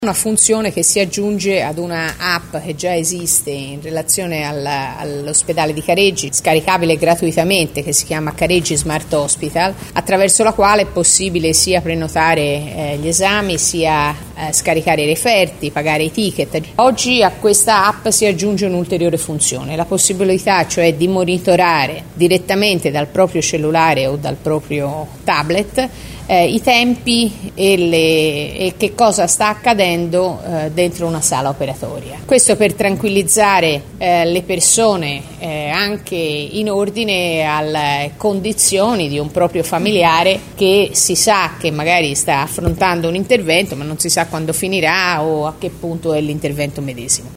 Una funzione che si aggiunge ad una app che già esiste in relazione all'ospedale di Careggi, scaricabile gratuitamente, che si chiama Careggi Smart Hospital, attraverso la quale è possibile sia prenotare gli esami, sia scaricare i referti, pagare i ticket. Oggi a questa app si aggiunge un'ulteriore funzione, la possibilità cioè di monitorare direttamente dal proprio cellulare o dal proprio tablet i tempi e che cosa sta accadendo dentro una sala operatoria. Questo per tranquillizzare le persone anche in ordine alle condizioni di un proprio familiare che si sa che magari sta affrontando un intervento ma non si sa quando finirà o a che punto è l'intervento medesimo.